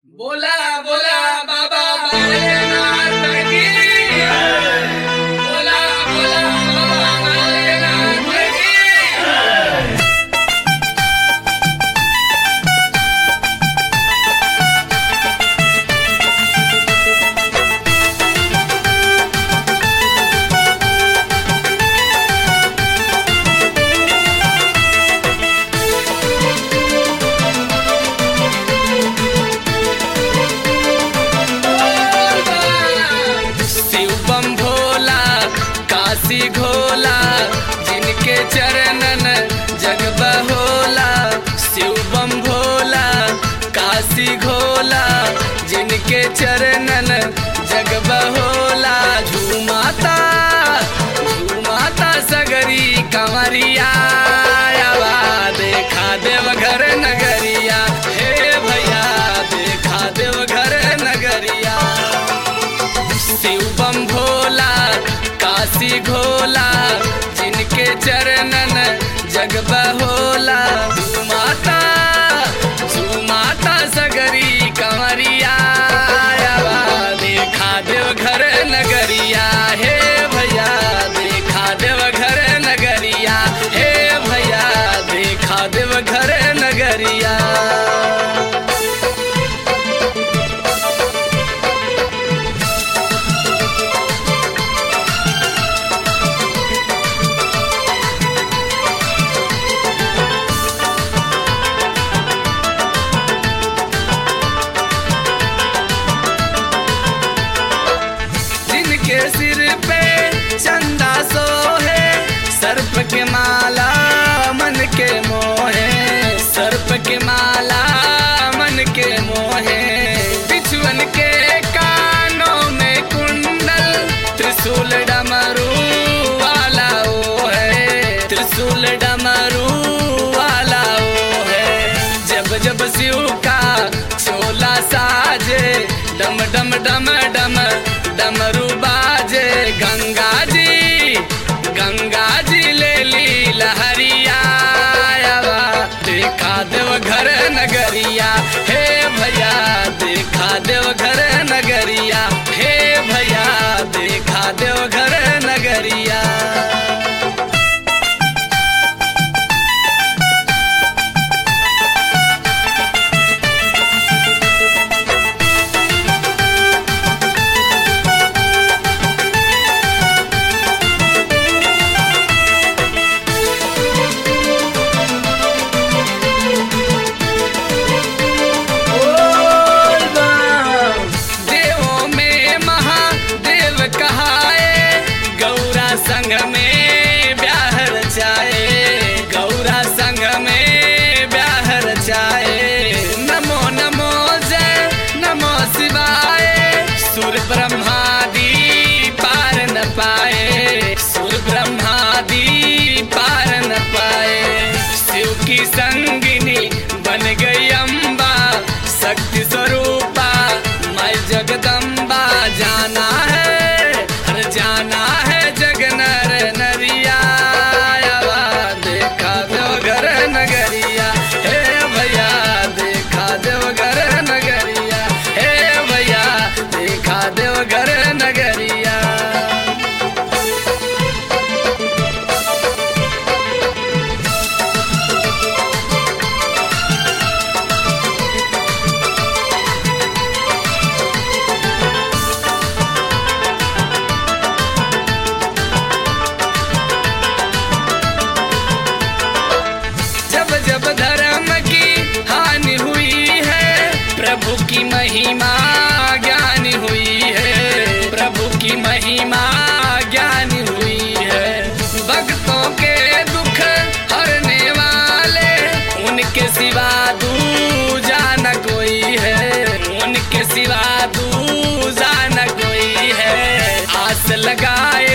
बोला बोला बाबा बालेनाथ की जय। बोला बोला बाबा बालेनाथ की जय। शिव बम भोला काशी घोला जिनके चरणन जग बहोला। शिव बम भोला काशी घोला जिनके चरणन जग बहोला। झूमाता झूमाता सगरी कंवरिया आवा देखा देवघर नगरिया। हे भैया देखा देवघर नगरिया। शिव बम भोला काशी घोला जिनके चरणन जग बहोला। झूमाता झूमाता सगरी कंवरिया आवा देखा देवघर नगरिया। हे भैया देखा देवघर नगरिया। हे भैया देखा देवघर नगरिया। जिनके सिर पे चंदा सोहे सर्प के माला मन के मोहे। सर्प के माला मन के मोहे। बिछुअन के कानों में कुंडल त्रिशूल डमरू वाला वो है। त्रिशूल डमरू वाला वो है। जब जब शिव का चोला साजे डम डम डम डम डमरू बाजे। गंगा जी ले ली लहरिया आवा देखा देवघर नगरिया। हे भैया देखा देवघर नगरिया। हे भैया देखा देवघर नगरिया। देवों में महादेव कहाए गौरा संग में ब्याह रचाए। गौरा संग में ब्याह रचाए। नमो नमो जय नमो शिवाय। सुर ब्रह्मादि पार न पाए। सुर ब्रह्मादि पार न पाए। शिव की संगिनी बन गई अम्बा शक्ति स्वरूपा मैं जगदम्बा। जाना है हर जाना है जग नर नरिया आवा देखा देवघर नगरिया। हे भैया देखा देवघर नगरिया। हे भैया देखा देवघर नगरिया। जब जब धर्म की हानि हुई है प्रभु की महिमा ज्ञान हुई है। प्रभु की महिमा ज्ञान हुई है। भक्तों के दुख हरने वाले उनके सिवा दूजा न कोई है। उनके सिवा दूजा न कोई है। आस लगाए